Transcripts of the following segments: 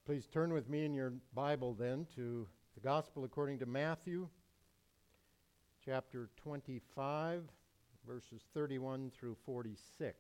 Please turn with me in your Bible then to the Gospel according to Matthew, chapter 25, verses 31 through 46.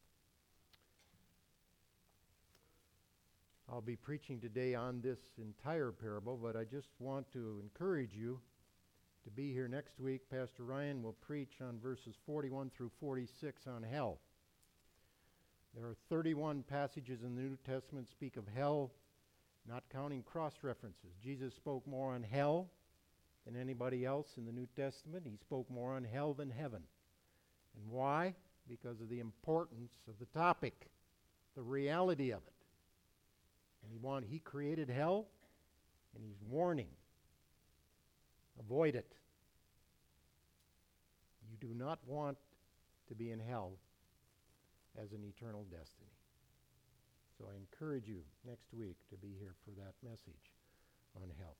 I'll be preaching today on this entire parable, but I just want to encourage you to be here next week. Pastor Ryan will preach on verses 41 through 46 on hell. There are 31 passages in the New Testament speak of hell, not counting cross-references. Jesus spoke more on hell than anybody else in the New Testament. He spoke more on hell than heaven. And why? Because of the importance of the topic, the reality of it. And he created hell, and he's warning. Avoid it. You do not want to be in hell as an eternal destiny. So I encourage you next week to be here for that message on hell.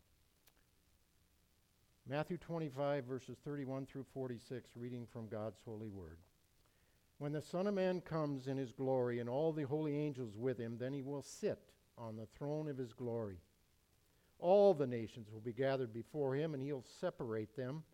Matthew 25, verses 31 through 46, reading from God's holy word. When the Son of Man comes in his glory and all the holy angels with him, then he will sit on the throne of his glory. All the nations will be gathered before him, and he'll separate them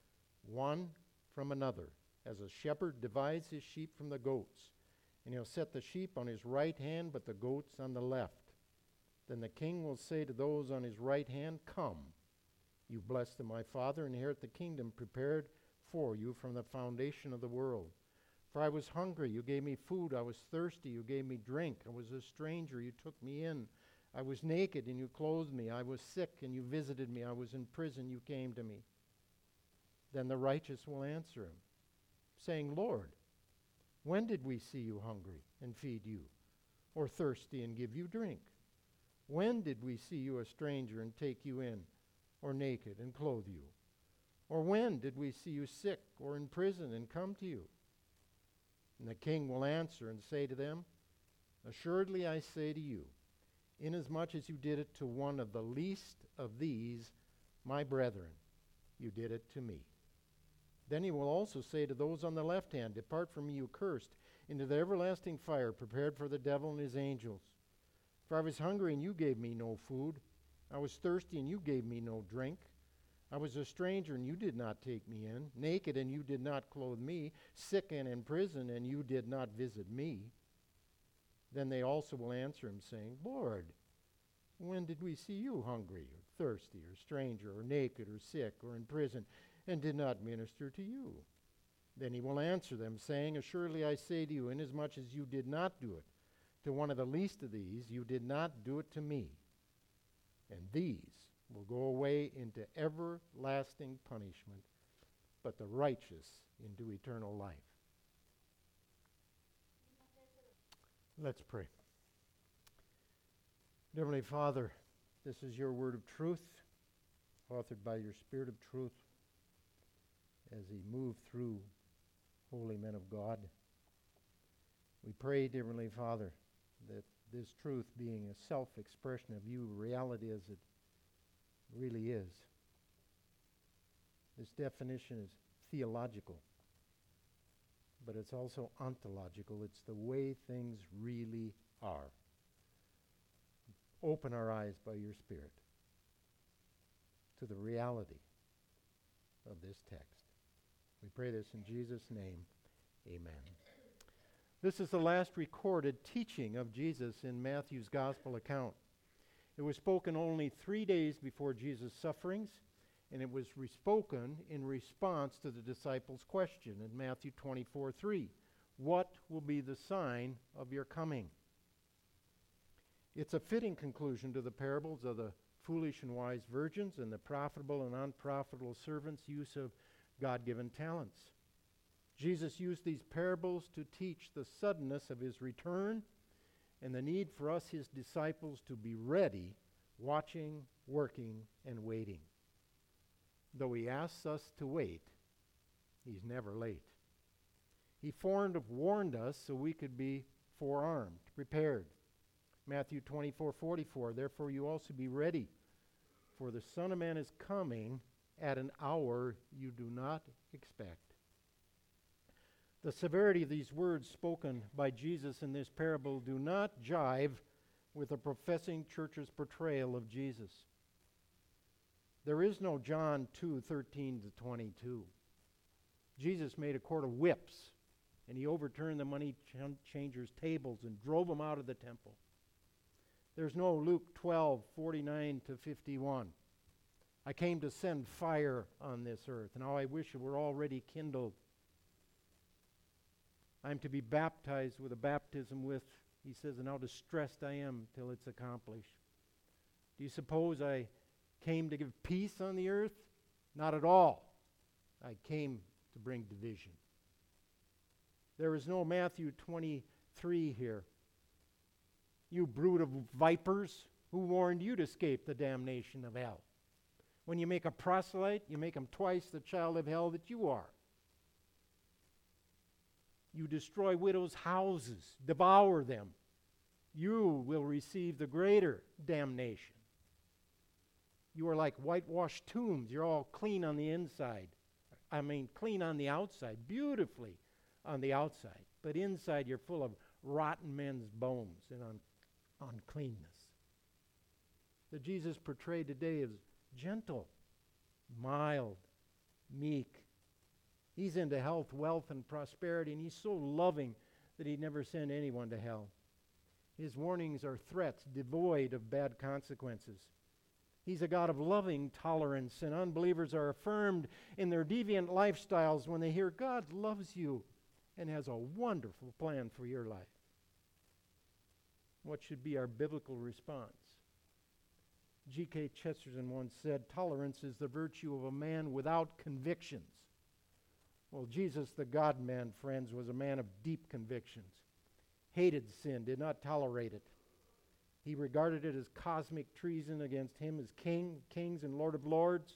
one from another, as a shepherd divides his sheep from the goats. And he'll set the sheep on his right hand, but the goats on the left. Then the king will say to those on his right hand, "Come, you blessed of my Father, inherit the kingdom prepared for you from the foundation of the world. For I was hungry, you gave me food. I was thirsty, you gave me drink. I was a stranger, you took me in. I was naked, and you clothed me. I was sick, and you visited me. I was in prison, you came to me." Then the righteous will answer him, saying, "Lord, when did we see you hungry and feed you, or thirsty and give you drink? When did we see you a stranger and take you in, or naked and clothe you? Or when did we see you sick or in prison and come to you?" And the king will answer and say to them, "Assuredly I say to you, inasmuch as you did it to one of the least of these, my brethren, you did it to me." Then he will also say to those on the left hand, "Depart from me, you cursed, into the everlasting fire prepared for the devil and his angels. For I was hungry, and you gave me no food. I was thirsty, and you gave me no drink. I was a stranger, and you did not take me in. Naked, and you did not clothe me. Sick and in prison, and you did not visit me." Then they also will answer him, saying, "Lord, when did we see you hungry, or thirsty, or stranger, or naked, or sick, or in prison, and did not minister to you?" Then he will answer them, saying, "Assuredly I say to you, inasmuch as you did not do it to one of the least of these, you did not do it to me." And these will go away into everlasting punishment, but the righteous into eternal life. Let's pray. Dear Heavenly Father, this is your word of truth, authored by your Spirit of truth, as he moved through holy men of God. We pray, dear Heavenly Father, that this truth, being a self-expression of you, reality as it really is, this definition is theological, but it's also ontological. It's the way things really are. Open our eyes by your Spirit to the reality of this text. We pray this in Jesus' name. Amen. This is the last recorded teaching of Jesus in Matthew's gospel account. It was spoken only 3 days before Jesus' sufferings, and it was spoken in response to the disciples' question in Matthew 24:3. What will be the sign of your coming? It's a fitting conclusion to the parables of the foolish and wise virgins and the profitable and unprofitable servants' use of God-given talents. Jesus used these parables to teach the suddenness of his return and the need for us, his disciples, to be ready, watching, working, and waiting. Though he asks us to wait, he's never late. He warned us so we could be forearmed, prepared. Matthew 24:44, "Therefore you also be ready, for the Son of Man is coming at an hour you do not expect." The severity of these words spoken by Jesus in this parable do not jive with the professing church's portrayal of Jesus. There is no John 2:13 to 22. Jesus made a court of whips, and he overturned the money changers' tables and drove them out of the temple. There's no Luke 12:49 to 51. I came to send fire on this earth, and how I wish it were already kindled. I'm to be baptized with a baptism with, he says, and how distressed I am till it's accomplished. Do you suppose I came to give peace on the earth? Not at all. I came to bring division. There is no Matthew 23 here. You brood of vipers, who warned you to escape the damnation of hell? When you make a proselyte, you make him twice the child of hell that you are. You destroy widows' houses, devour them. You will receive the greater damnation. You are like whitewashed tombs. You're all clean on the inside. Clean on the outside, beautifully on the outside. But inside you're full of rotten men's bones and uncleanness. The Jesus portrayed today is gentle, mild, meek. He's into health, wealth, and prosperity, and he's so loving that he'd never send anyone to hell. His warnings are threats devoid of bad consequences. He's a God of loving tolerance, and unbelievers are affirmed in their deviant lifestyles when they hear God loves you and has a wonderful plan for your life. What should be our biblical response? G.K. Chesterton once said, tolerance is the virtue of a man without convictions. Well, Jesus, the God-man, friends, was a man of deep convictions. Hated sin, did not tolerate it. He regarded it as cosmic treason against him as kings and Lord of Lords.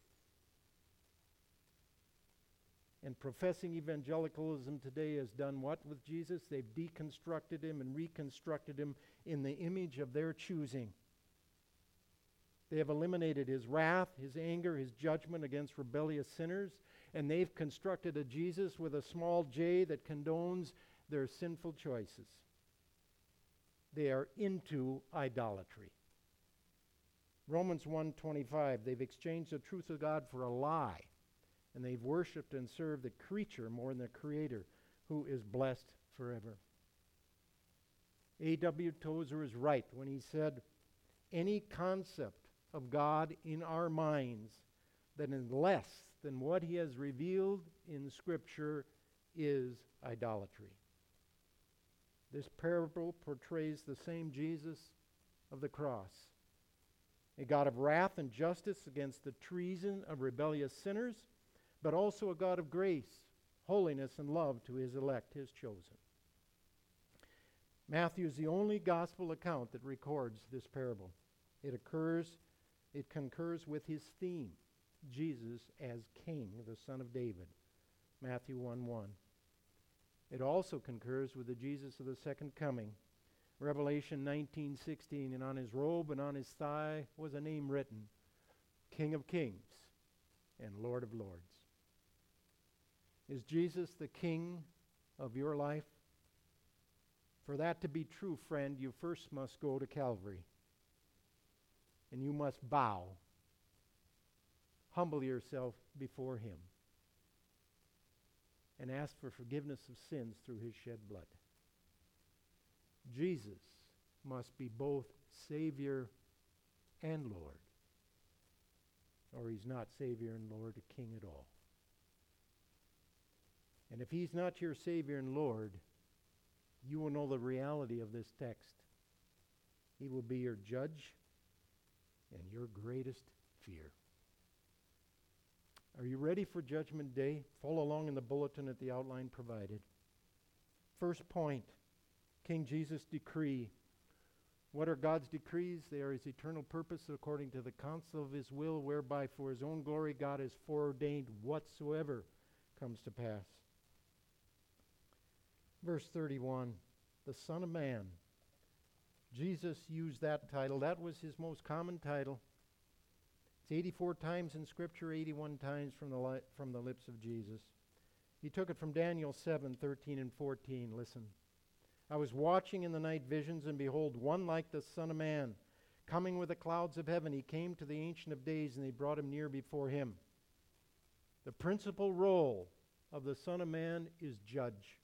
And professing evangelicalism today has done what with Jesus? They've deconstructed him and reconstructed him in the image of their choosing. They have eliminated his wrath, his anger, his judgment against rebellious sinners, and they've constructed a Jesus with a small j that condones their sinful choices. They are into idolatry. Romans 1:25, they've exchanged the truth of God for a lie, and they've worshipped and served the creature more than the Creator, who is blessed forever. A.W. Tozer is right when he said, any concept of God in our minds that is less than what he has revealed in Scripture is idolatry. This parable portrays the same Jesus of the cross, a God of wrath and justice against the treason of rebellious sinners, but also a God of grace, holiness, and love to his elect, his chosen. Matthew is the only gospel account that records this parable. It concurs with his theme, Jesus as King, the Son of David, Matthew 1:1. It also concurs with the Jesus of the second coming, Revelation 19:16, and on his robe and on his thigh was a name written, King of Kings and Lord of Lords. Is Jesus the King of your life? For that to be true, friend, you first must go to Calvary. And you must bow. Humble yourself before him. And ask for forgiveness of sins through his shed blood. Jesus must be both Savior and Lord. Or he's not Savior and Lord, a King at all. And if he's not your Savior and Lord, you will know the reality of this text. He will be your judge and your greatest fear. Are you ready for Judgment Day? Follow along in the bulletin at the outline provided. First point, King Jesus' decree. What are God's decrees? They are his eternal purpose according to the counsel of his will, whereby for his own glory God has foreordained whatsoever comes to pass. Verse 31, the Son of Man. Jesus used that title. That was his most common title. It's 84 times in Scripture, 81 times from the lips of Jesus. He took it from Daniel 7:13 and 14. Listen. I was watching in the night visions, and behold, one like the Son of Man, coming with the clouds of heaven. He came to the Ancient of Days, and they brought him near before him. The principal role of the Son of Man is judge.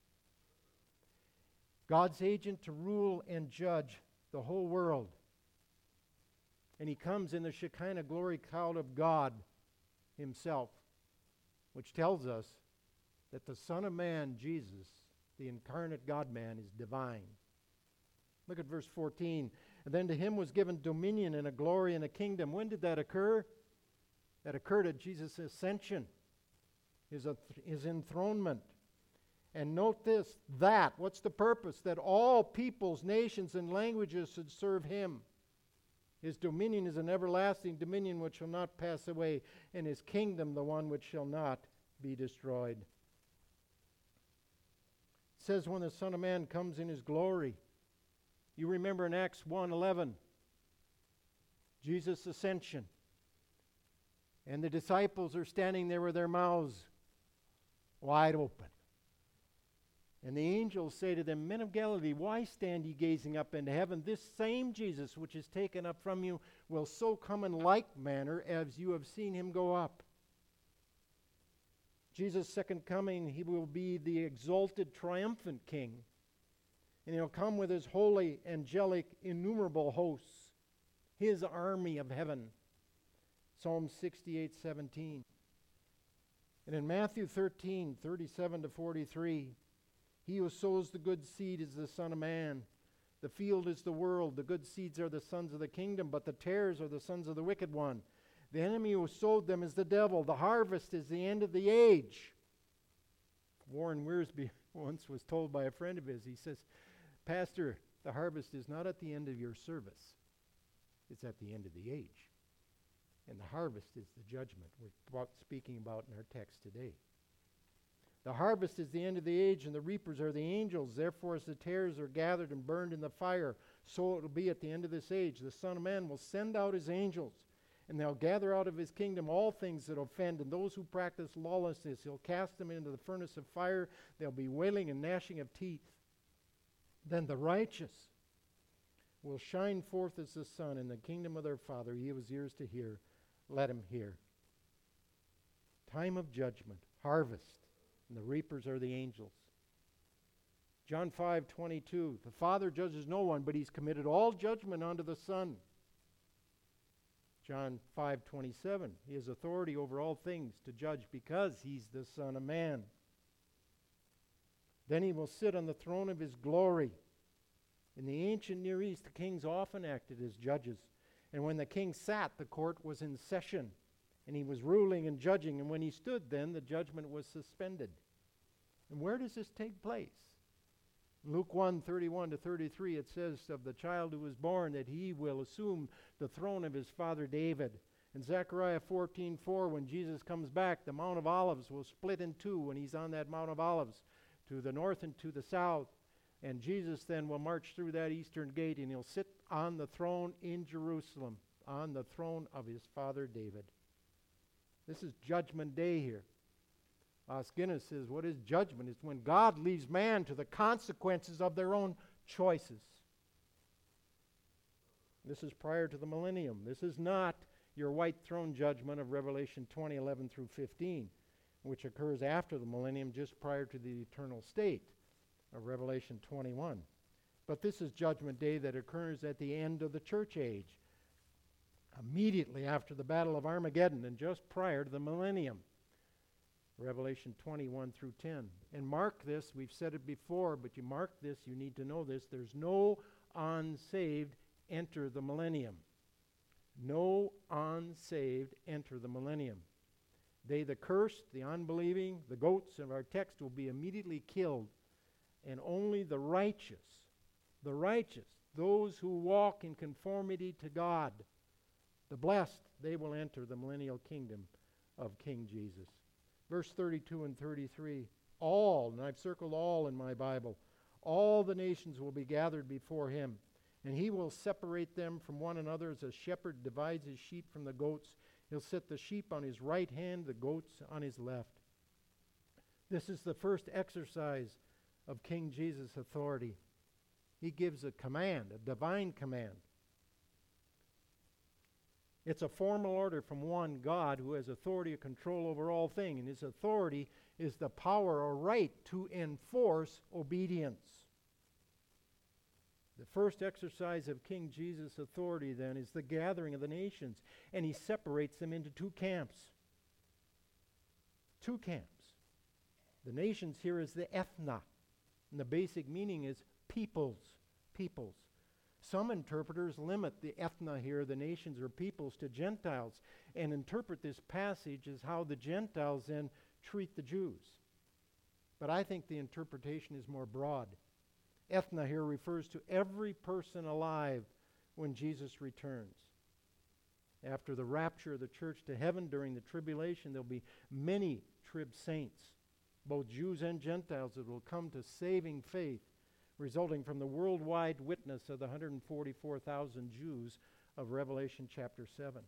God's agent to rule and judge the whole world. And he comes in the Shekinah glory cloud of God himself, which tells us that the Son of Man, Jesus, the incarnate God-man, is divine. Look at verse 14. And then to him was given dominion and a glory and a kingdom. When did that occur? That occurred at Jesus' ascension, his enthronement. And note this, what's the purpose? That all peoples, nations, and languages should serve him. His dominion is an everlasting dominion which shall not pass away, and his kingdom the one which shall not be destroyed. It says when the Son of Man comes in his glory. You remember in Acts 1:11, Jesus' ascension. And the disciples are standing there with their mouths wide open. And the angels say to them, Men of Galilee, why stand ye gazing up into heaven? This same Jesus which is taken up from you will so come in like manner as you have seen him go up. Jesus' second coming, he will be the exalted, triumphant king. And he'll come with his holy, angelic, innumerable hosts, his army of heaven. Psalm 68:17. And in Matthew 13:37-43, he who sows the good seed is the Son of Man. The field is the world. The good seeds are the sons of the kingdom, but the tares are the sons of the wicked one. The enemy who sowed them is the devil. The harvest is the end of the age. Warren Wiersbe once was told by a friend of his, he says, Pastor, the harvest is not at the end of your service. It's at the end of the age. And the harvest is the judgment we're speaking about in our text today. The harvest is the end of the age, and the reapers are the angels. Therefore, as the tares are gathered and burned in the fire, so it will be at the end of this age. The Son of Man will send out his angels, and they'll gather out of his kingdom all things that offend, and those who practice lawlessness, he'll cast them into the furnace of fire. There'll be wailing and gnashing of teeth. Then the righteous will shine forth as the sun in the kingdom of their Father. He who has ears to hear, let him hear. Time of judgment, harvest, and the reapers are the angels. John 5:22, the Father judges no one, but he's committed all judgment unto the Son. John 5:27, he has authority over all things to judge because he's the Son of Man. Then he will sit on the throne of his glory. In the ancient Near East, the kings often acted as judges. And when the king sat, the court was in session, and he was ruling and judging. And when he stood, then the judgment was suspended. And where does this take place? Luke 1:31-33, it says of the child who was born that he will assume the throne of his father David. In Zechariah 14:4, when Jesus comes back, the Mount of Olives will split in two when he's on that Mount of Olives, to the north and to the south. And Jesus then will march through that eastern gate, and he'll sit on the throne in Jerusalem, on the throne of his father David. This is Judgment Day here. Os Guinness says, what is judgment? It's when God leaves man to the consequences of their own choices. This is prior to the millennium. This is not your white throne judgment of Revelation 20:11-15, which occurs after the millennium, just prior to the eternal state of Revelation 21. But this is Judgment Day that occurs at the end of the church age, immediately after the Battle of Armageddon and just prior to the millennium. Revelation 21-10. And mark this, we've said it before, but you mark this, you need to know this, there's no unsaved enter the millennium. No unsaved enter the millennium. They, the cursed, the unbelieving, the goats of our text will be immediately killed, and only the righteous, those who walk in conformity to God, the blessed, they will enter the millennial kingdom of King Jesus. Verse 32 and 33, all, and I've circled all in my Bible, all the nations will be gathered before him, and he will separate them from one another as a shepherd divides his sheep from the goats. He'll set the sheep on his right hand, the goats on his left. This is the first exercise of King Jesus' authority. He gives a command, a divine command. It's a formal order from one God who has authority or control over all things, and his authority is the power or right to enforce obedience. The first exercise of King Jesus' authority, then, is the gathering of the nations, and he separates them into two camps. Two camps. The nations here is the ethna, and the basic meaning is peoples. Peoples. Some interpreters limit the ethna here, the nations or peoples, to Gentiles, and interpret this passage as how the Gentiles then treat the Jews. But I think the interpretation is more broad. Ethna here refers to every person alive when Jesus returns. After the rapture of the church to heaven during the tribulation, there'll be many trib saints, both Jews and Gentiles, that will come to saving faith, resulting from the worldwide witness of the 144,000 Jews of Revelation chapter 7.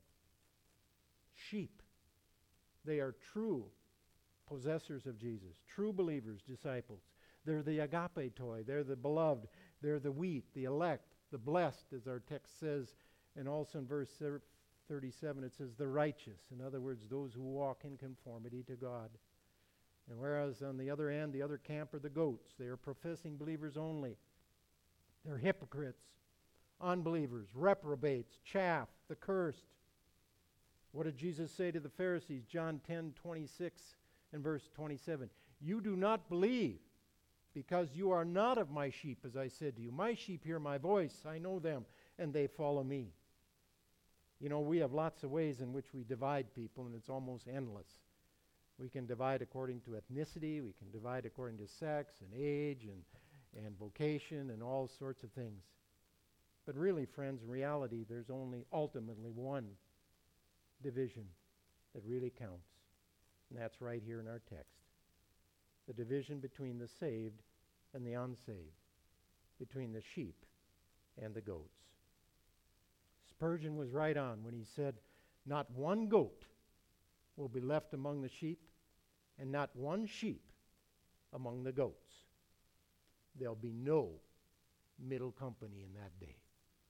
Sheep. They are true possessors of Jesus, true believers, disciples. They're the agape toi. They're the beloved. They're the wheat, the elect, the blessed, as our text says. And also in verse 37, it says the righteous. In other words, those who walk in conformity to God. And whereas on the other end, the other camp are the goats. They are professing believers only. They're hypocrites, unbelievers, reprobates, chaff, the cursed. What did Jesus say to the Pharisees? John 10:26 and verse 27. You do not believe because you are not of my sheep, as I said to you. My sheep hear my voice. I know them, and they follow me. You know, we have lots of ways in which we divide people, and it's almost endless. We can divide according to ethnicity. We can divide according to sex and age and vocation and all sorts of things. But really, friends, in reality, there's only ultimately one division that really counts. And that's right here in our text. The division between the saved and the unsaved, between the sheep and the goats. Spurgeon was right on when he said, not one goat will be left among the sheep, and not one sheep among the goats. There'll be no middle company in that day.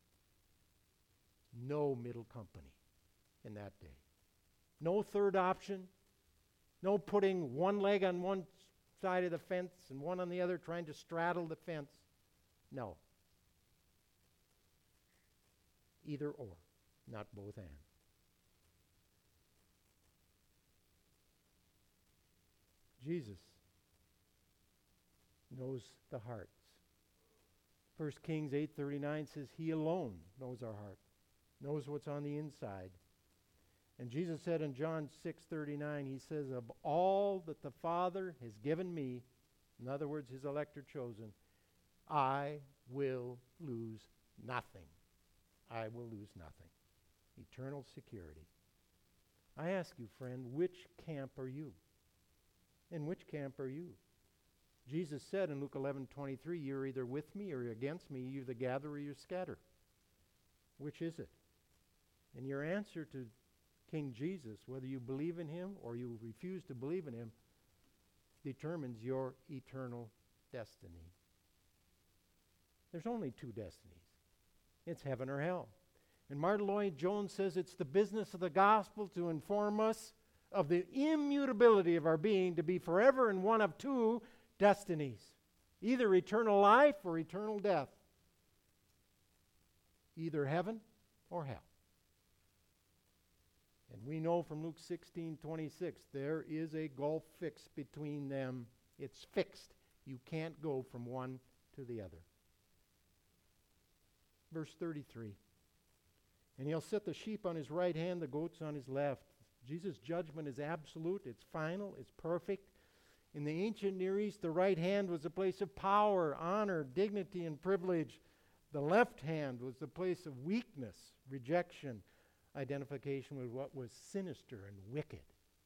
No middle company in that day. No third option. No putting one leg on one side of the fence and one on the other trying to straddle the fence. No. Either or, not both and. Jesus knows the hearts. 1 Kings 8:39 says he alone knows our heart, knows what's on the inside. And Jesus said in John 6:39, he says, of all that the Father has given me, in other words, his elect are chosen, I will lose nothing. I will lose nothing. Eternal security. I ask you, friend, which camp are you? In which camp are you? Jesus said in Luke 11:23, you're either with me or you're against me. You either gather or you scatter. Which is it? And your answer to King Jesus, whether you believe in him or you refuse to believe in him, determines your eternal destiny. There's only two destinies. It's heaven or hell. And Martyn Lloyd-Jones says it's the business of the gospel to inform us of the immutability of our being to be forever in one of two destinies, either eternal life or eternal death, either heaven or hell. And we know from Luke 16:26 there is a gulf fixed between them. It's fixed. You can't go from one to the other. Verse 33. And he'll set the sheep on his right hand, the goats on his left. Jesus' judgment is absolute, it's final, it's perfect. In the ancient Near East, the right hand was a place of power, honor, dignity, and privilege. The left hand was the place of weakness, rejection, identification with what was sinister and wicked.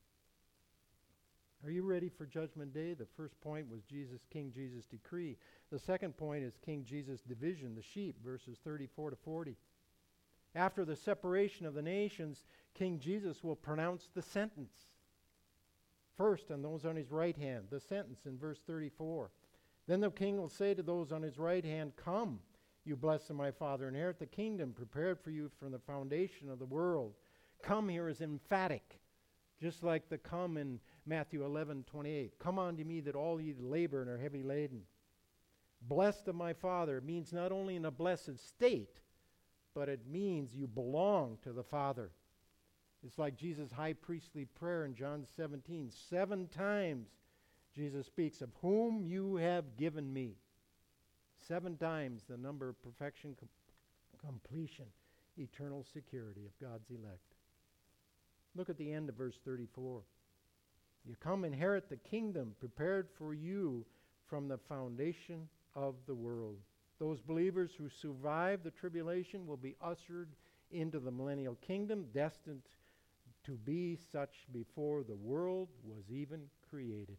Are you ready for Judgment Day? The first point was King Jesus' decree. The second point is King Jesus' division, the sheep, verses 34 to 40. After the separation of the nations, King Jesus will pronounce the sentence. First, on those on his right hand, the sentence in verse 34. Then the king will say to those on his right hand, "Come, you blessed of my Father, inherit the kingdom prepared for you from the foundation of the world." Come here is emphatic, just like the come in Matthew 11:28. "Come unto me that all ye labor and are heavy laden." Blessed of my Father means not only in a blessed state, but it means you belong to the Father. It's like Jesus' high priestly prayer in John 17. 7 times Jesus speaks of whom you have given me. 7 times the number of perfection, completion, eternal security of God's elect. Look at the end of verse 34. You come inherit the kingdom prepared for you from the foundation of the world. Those believers who survive the tribulation will be ushered into the millennial kingdom, destined to be such before the world was even created.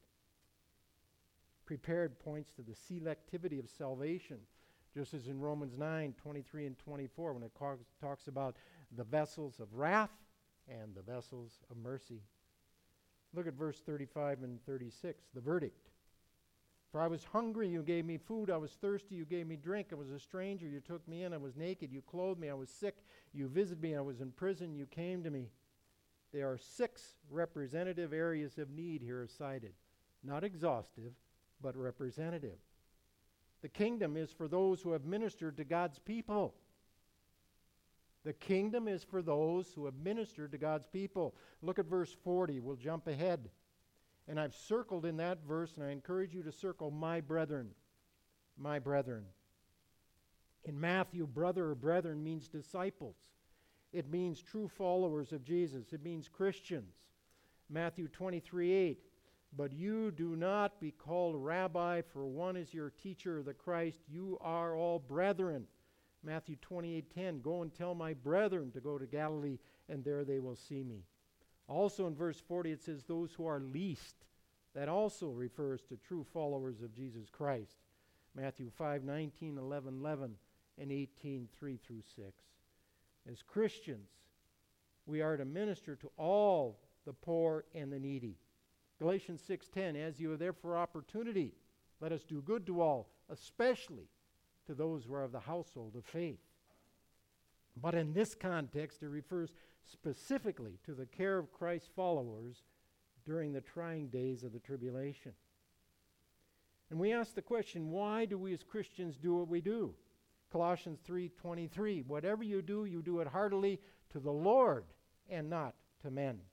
Prepared points to the selectivity of salvation, just as in Romans 9:23 and 24, when it talks about the vessels of wrath and the vessels of mercy. Look at verse 35 and 36, the verdict. "For I was hungry, you gave me food. I was thirsty, you gave me drink. I was a stranger, you took me in. I was naked, you clothed me. I was sick, you visited me. I was in prison, you came to me." There are 6 representative areas of need here cited. Not exhaustive, but representative. The kingdom is for those who have ministered to God's people. The kingdom is for those who have ministered to God's people. Look at verse 40. We'll jump ahead. And I've circled in that verse, and I encourage you to circle "my brethren." My brethren. In Matthew, brother or brethren means disciples. It means true followers of Jesus. It means Christians. Matthew 23:8. "But you do not be called rabbi, for one is your teacher, the Christ. You are all brethren." Matthew 28:10. "Go and tell my brethren to go to Galilee, and there they will see me." Also in verse 40 it says, "those who are least." That also refers to true followers of Jesus Christ. Matthew 5:19, 11:11, and 18:3 through 6. As Christians, we are to minister to all the poor and the needy. Galatians 6:10, "As you have therefore opportunity, let us do good to all, especially to those who are of the household of faith." But in this context, it refers specifically to the care of Christ's followers during the trying days of the tribulation. And we ask the question, why do we as Christians do what we do? Colossians 3:23, "Whatever you do it heartily to the Lord and not to men."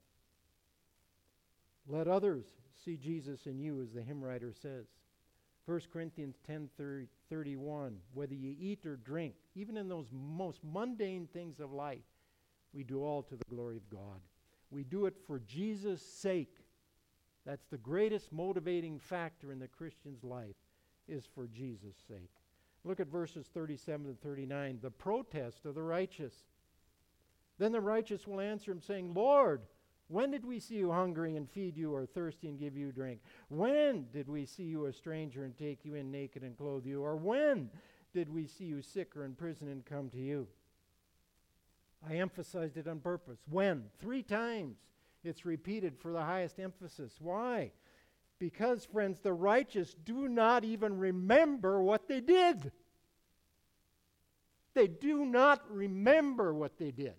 Let others see Jesus in you, as the hymn writer says. 1 Corinthians 10:31, "Whether you eat or drink, even in those most mundane things of life, we do all to the glory of God." We do it for Jesus' sake. That's the greatest motivating factor in the Christian's life, is for Jesus' sake. Look at verses 37 and 39, the protest of the righteous. "Then the righteous will answer him, saying, 'Lord, when did we see you hungry and feed you, or thirsty and give you drink? When did we see you a stranger and take you in naked and clothe you? Or when did we see you sick or in prison and come to you?'" I emphasized it on purpose. When? 3 times. It's repeated for the highest emphasis. Why? Because, friends, the righteous do not even remember what they did. They do not remember what they did.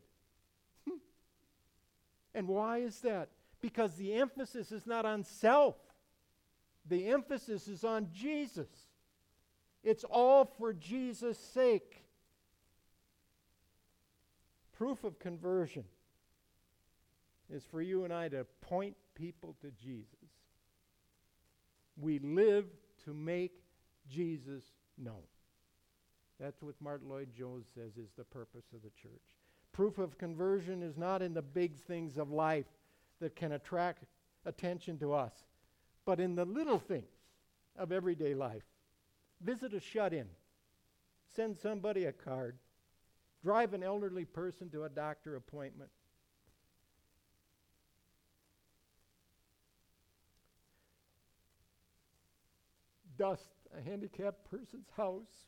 And why is that? Because the emphasis is not on self. The emphasis is on Jesus. It's all for Jesus' sake. Proof of conversion is for you and I to point people to Jesus. We live to make Jesus known. That's what Martin Lloyd-Jones says is the purpose of the church. Proof of conversion is not in the big things of life that can attract attention to us, but in the little things of everyday life. Visit a shut-in. Send somebody a card. Drive an elderly person to a doctor appointment. Dust a handicapped person's house.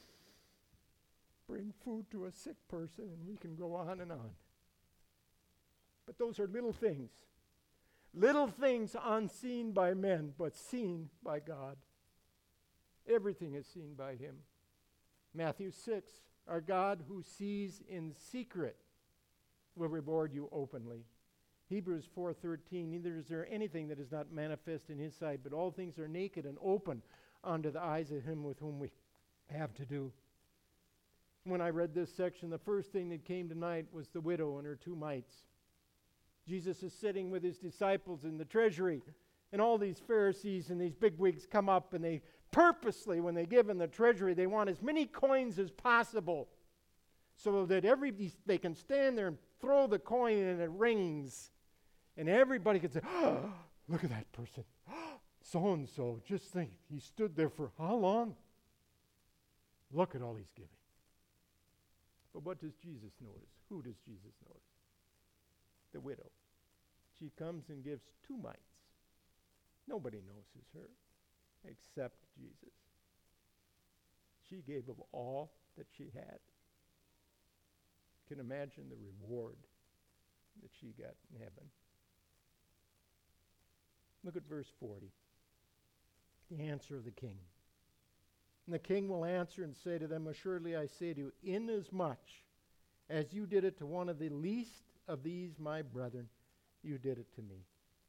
Bring food to a sick person, and we can go on and on. But those are little things. Little things unseen by men, but seen by God. Everything is seen by him. Matthew 6, our God who sees in secret will reward you openly. Hebrews 4:13, neither is there anything that is not manifest in his sight, but all things are naked and open unto the eyes of him with whom we have to do. When I read this section, the first thing that came to mind was the widow and her two mites. Jesus is sitting with his disciples in the treasury, and all these Pharisees and these bigwigs come up, and they purposely, when they give in the treasury, they want as many coins as possible so that they can stand there and throw the coin and it rings. And everybody can say, oh, look at that person. So-and-so, just think, he stood there for how long? Look at all he's giving. But what does Jesus notice? Who does Jesus notice? The widow. She comes and gives 2 mites. Nobody notices her except Jesus. She gave of all that she had. You can imagine the reward that she got in heaven. Look at verse 40. The answer of the king. And the king will answer and say to them, assuredly I say to you, inasmuch as you did it to one of the least of these my brethren, you did it to me.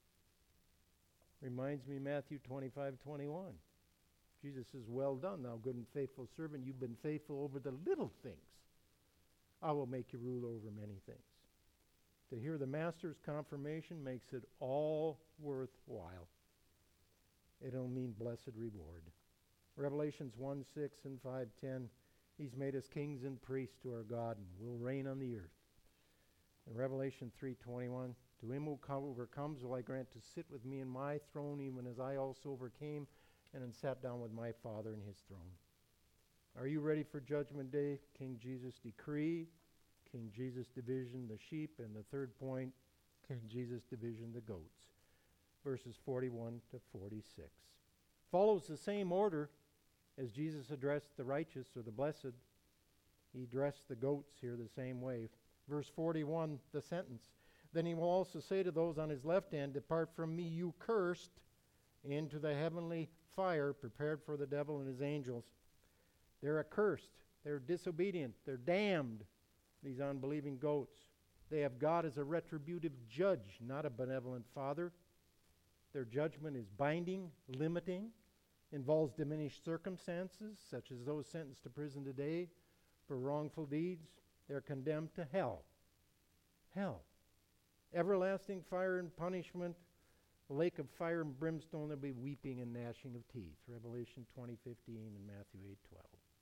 Reminds me Matthew 25:21. Jesus says, well done, thou good and faithful servant. You've been faithful over the little things. I will make you rule over many things. To hear the master's confirmation makes it all worthwhile. It'll mean blessed reward. Revelations 1:6 and 5:10, he's made us kings and priests to our God, and will reign on the earth. In Revelation 3:21, to him who overcomes will I grant to sit with me in my throne, even as I also overcame and sat down with my Father in his throne. Are you ready for Judgment Day? King Jesus decree, King Jesus division the sheep, and the third point, King Jesus division the goats. Verses 41 to 46. Follows the same order as Jesus addressed the righteous or the blessed. He addressed the goats here the same way. Verse 41, the sentence. Then he will also say to those on his left hand, depart from me, you cursed, into the heavenly fire prepared for the devil and his angels. They're accursed. They're disobedient. They're damned, these unbelieving goats. They have God as a retributive judge, not a benevolent father. Their judgment is binding, limiting, involves diminished circumstances, such as those sentenced to prison today for wrongful deeds. They're condemned to hell. Hell. Everlasting fire and punishment, a lake of fire and brimstone. There'll be weeping and gnashing of teeth. Revelation 20:15 and Matthew 8:12.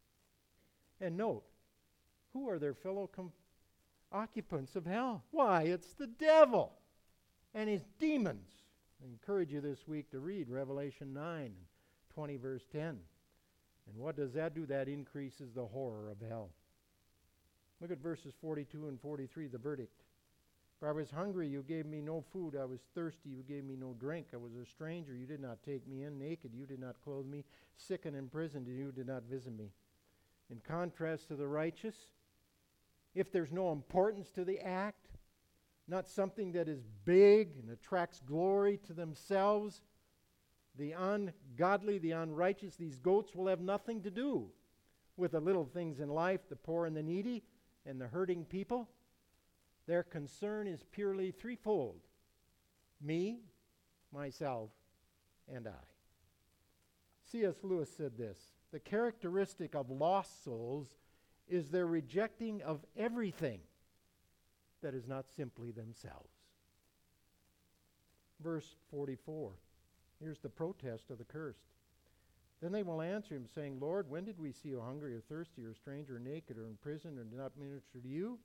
And note, who are their fellow occupants of hell? Why, it's the devil and his demons. I encourage you this week to read Revelation 9, 20 verse 10. And what does that do? That increases the horror of hell. Look at verses 42 and 43, the verdict. For I was hungry, you gave me no food. I was thirsty, you gave me no drink. I was a stranger, you did not take me in. Naked, you did not clothe me. Sick and imprisoned, you did not visit me. In contrast to the righteous, if there's no importance to the act, not something that is big and attracts glory to themselves, the ungodly, the unrighteous, these goats will have nothing to do with the little things in life, the poor and the needy and the hurting people. Their concern is purely threefold: me, myself, and I. C.S. Lewis said this: the characteristic of lost souls is their rejecting of everything that is not simply themselves. Verse 44. Here's the protest of the cursed. Then they will answer him, saying, Lord, when did we see you hungry or thirsty or stranger or naked or in prison or did not minister to you?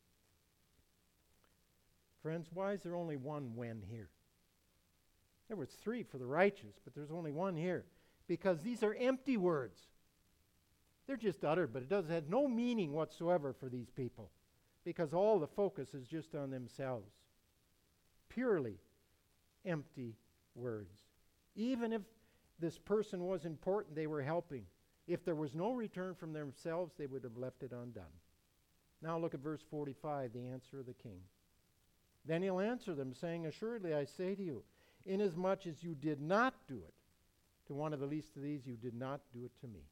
Friends, why is there only one when here? There was 3 for the righteous, but there's only 1 here. Because these are empty words. They're just uttered, but it have no meaning whatsoever for these people. Because all the focus is just on themselves. Purely empty words. Even if this person was important, they were helping. If there was no return from themselves, they would have left it undone. Now look at verse 45, the answer of the king. Then he'll answer them, saying, assuredly I say to you, inasmuch as you did not do it to one of the least of these, you did not do it to me.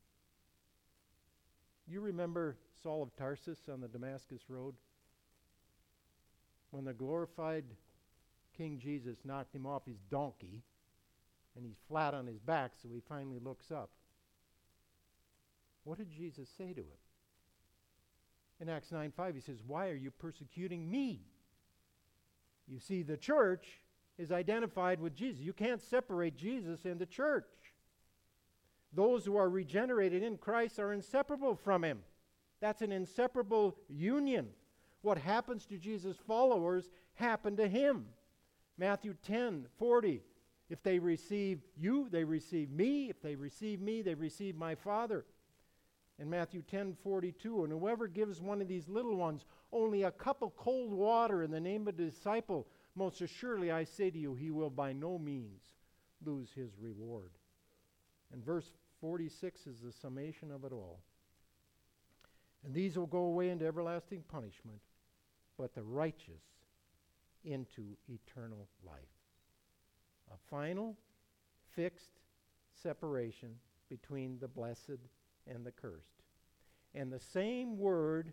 You remember Saul of Tarsus on the Damascus road? When the glorified King Jesus knocked him off his donkey, and he's flat on his back, so he finally looks up. What did Jesus say to him? In Acts 9:5, he says, "Why are you persecuting me?" You see, the church is identified with Jesus. You can't separate Jesus and the church. Those who are regenerated in Christ are inseparable from him. That's an inseparable union. What happens to Jesus' followers happened to him. Matthew 10:40. If they receive you, they receive me. If they receive me, they receive my Father. In Matthew 10:42, and whoever gives one of these little ones only a cup of cold water in the name of a disciple, most assuredly I say to you, he will by no means lose his reward. And verse 46 is the summation of it all. And these will go away into everlasting punishment, but the righteous into eternal life. A final, fixed separation between the blessed and the cursed. And the same word,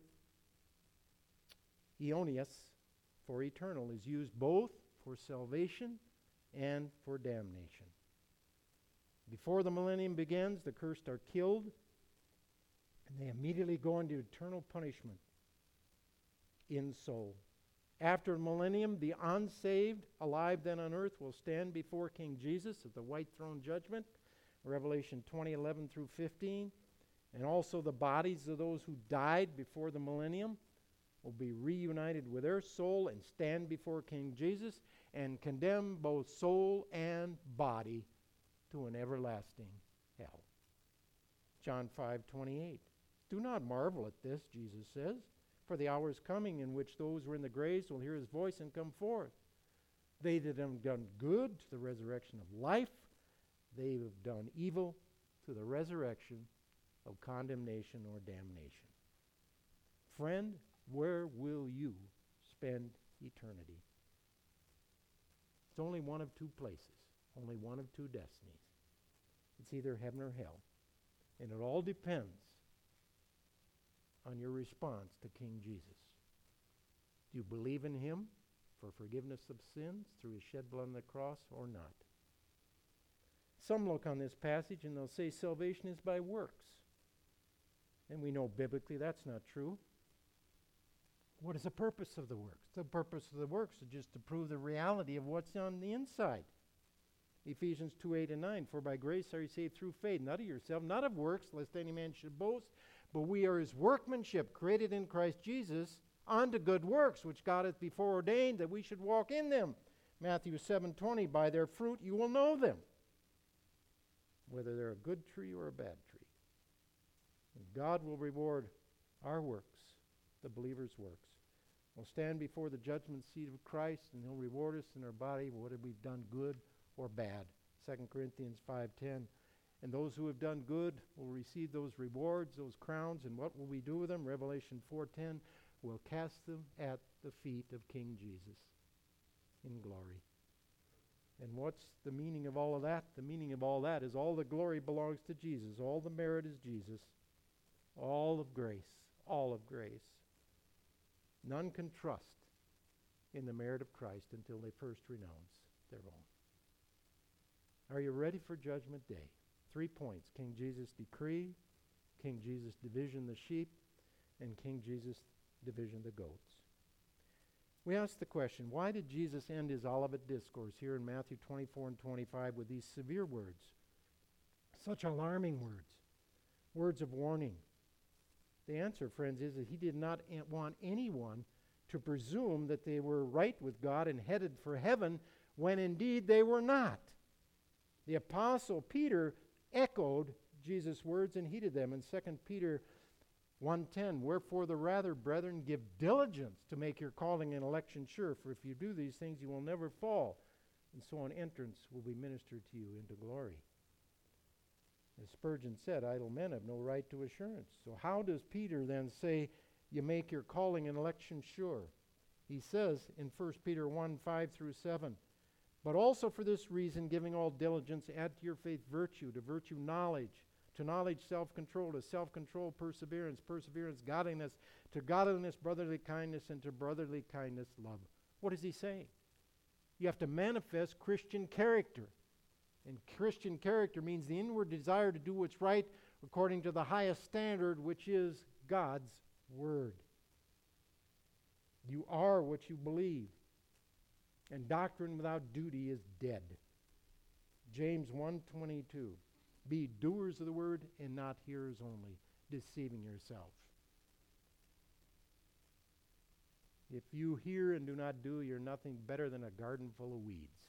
aionios, for eternal, is used both for salvation and for damnation. Before the millennium begins, the cursed are killed, and they immediately go into eternal punishment in soul. After the millennium, the unsaved, alive then on earth, will stand before King Jesus at the white throne judgment, Revelation 20:11 through 15. And also the bodies of those who died before the millennium will be reunited with their soul and stand before King Jesus and condemn both soul and body to an everlasting hell. John 5:28. Do not marvel at this, Jesus says, for the hour is coming in which those who are in the graves will hear his voice and come forth. They that have done good to the resurrection of life, they have done evil to the resurrection of condemnation or damnation. Friend, where will you spend eternity? It's only one of two places, only one of two destinies. It's either heaven or hell. And it all depends on your response to King Jesus. Do you believe in him for forgiveness of sins through his shed blood on the cross or not? Some look on this passage and they'll say salvation is by works. And we know biblically that's not true. What is the purpose of the works? The purpose of the works is just to prove the reality of what's on the inside. Ephesians 2:8 and 9, for by grace are you saved through faith, not of yourself, not of works, lest any man should boast, but we are his workmanship, created in Christ Jesus, unto good works, which God hath before ordained that we should walk in them. Matthew 7:20, by their fruit you will know them, whether they're a good tree or a bad tree. And God will reward our works, the believer's works. We'll stand before the judgment seat of Christ, and he'll reward us in our body, whether we've done good or bad. 2 Corinthians 5:10. And those who have done good will receive those rewards, those crowns, and what will we do with them? Revelation 4:10, we'll cast them at the feet of King Jesus in glory. And what's the meaning of all of that? The meaning of all that is all the glory belongs to Jesus. All the merit is Jesus. All of grace. All of grace. None can trust in the merit of Christ until they first renounce their own. Are you ready for Judgment Day? 3 points. King Jesus' decree, King Jesus' division the sheep, and King Jesus' division the goats. We ask the question, why did Jesus end his Olivet Discourse here in Matthew 24 and 25 with these severe words? Such alarming words. Words of warning. The answer, friends, is that he did not want anyone to presume that they were right with God and headed for heaven when indeed they were not. The Apostle Peter echoed Jesus' words and heeded them in 2 Peter 1:10. Wherefore the rather, brethren, give diligence to make your calling and election sure, for if you do these things you will never fall, and so an entrance will be ministered to you into glory. As Spurgeon said, idle men have no right to assurance. So how does Peter then say you make your calling and election sure? He says in 1 Peter 1:5 through 7, But also for this reason, giving all diligence, add to your faith virtue, to virtue knowledge, to knowledge self-control, to self-control perseverance, perseverance godliness, to godliness brotherly kindness, and to brotherly kindness love. What is he saying? You have to manifest Christian character. And Christian character means the inward desire to do what's right according to the highest standard, which is God's Word. You are what you believe. And doctrine without duty is dead. James 1:22. Be doers of the word and not hearers only, deceiving yourself. If you hear and do not do, you're nothing better than a garden full of weeds.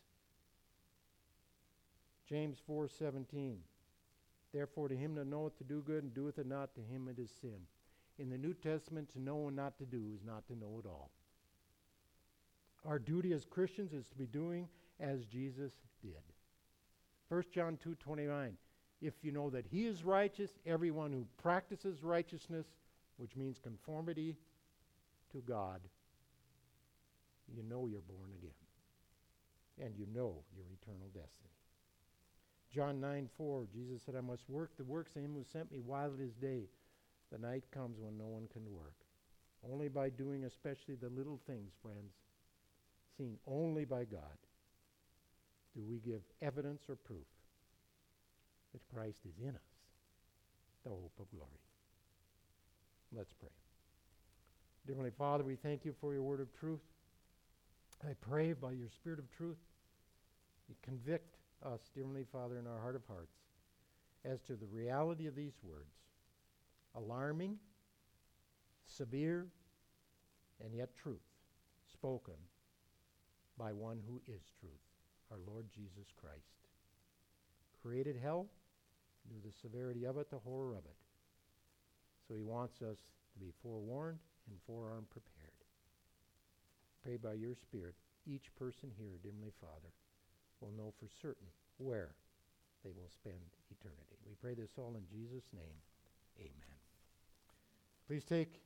James 4:17. Therefore to him that knoweth to do good and doeth it not, to him it is sin. In the New Testament, to know and not to do is not to know at all. Our duty as Christians is to be doing as Jesus did. 1 John 2:29. If you know that he is righteous, everyone who practices righteousness, which means conformity to God, you know you're born again. And you know your eternal destiny. John 9:4, Jesus said, I must work the works of him who sent me while it is day. The night comes when no one can work. Only by doing especially the little things, friends, seen only by God, do we give evidence or proof that Christ is in us, the hope of glory. Let's pray. Dear Heavenly Father, we thank you for your word of truth. I pray by your Spirit of truth, you convict us, dear Heavenly Father, in our heart of hearts as to the reality of these words. Alarming, severe, and yet truth, spoken by one who is truth, our Lord Jesus Christ. Created hell, knew the severity of it, the horror of it. So he wants us to be forewarned and forearmed prepared. Pray by your Spirit, each person here, dear Heavenly Father, will know for certain where they will spend eternity. We pray this all in Jesus' name. Amen. Please take